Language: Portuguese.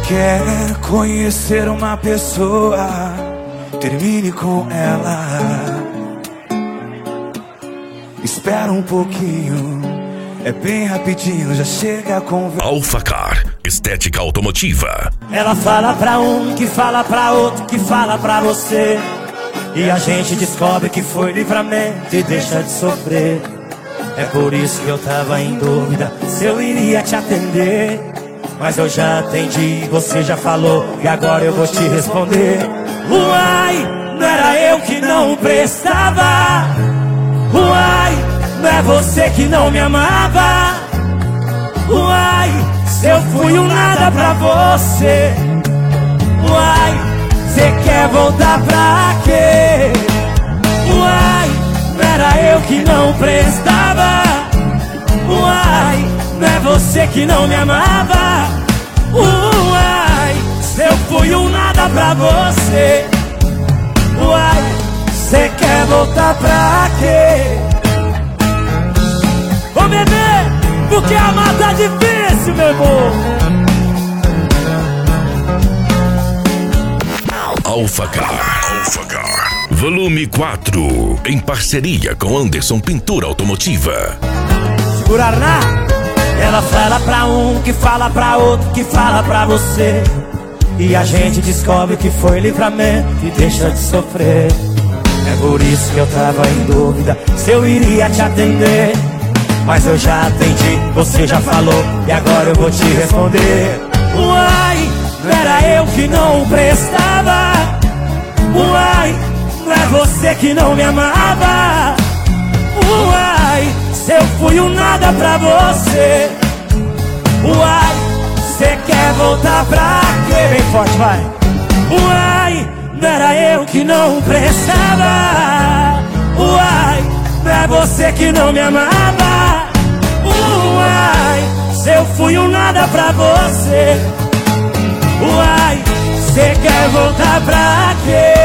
Quer conhecer uma pessoa, termine com ela. Espera um pouquinho, é bem rapidinho, já chega a conversa. Alphacar, estética automotiva. Ela fala pra um, que fala pra outro, que fala pra você. E a gente descobre que foi livramento e deixa de sofrer. É por isso que eu tava em dúvida se eu iria te atender. Mas eu já atendi, você já falou, e agora eu vou te responder. Uai, não era eu que não prestava. Uai, não é você que não me amava. Uai, se eu fui um nada pra você. Uai, cê quer voltar pra quê? Uai, não era eu que não prestava. Uai, não é você que não me amava. Uai, se eu fui um nada pra você. Uai, cê quer voltar pra quê? Ô bebê, porque amar tá difícil, meu amor. Alphacar, volume 4, em parceria com Anderson Pintura Automotiva. Segurarná. Ela fala pra um, que fala pra outro, que fala pra você. E a gente descobre que foi livramento e deixa de sofrer. É por isso que eu tava em dúvida se eu iria te atender. Mas eu já atendi, você já falou, e agora eu vou te responder. Uai, não era eu que não prestava. Uai, não é você que não me amava. Uai, se eu fui um nada pra você. Uai, cê quer voltar pra quê? Bem forte, vai. Uai, não era eu que não prestava. Uai, não é você que não me amava. Uai, se eu fui um nada pra você. Uai, cê quer voltar pra quê?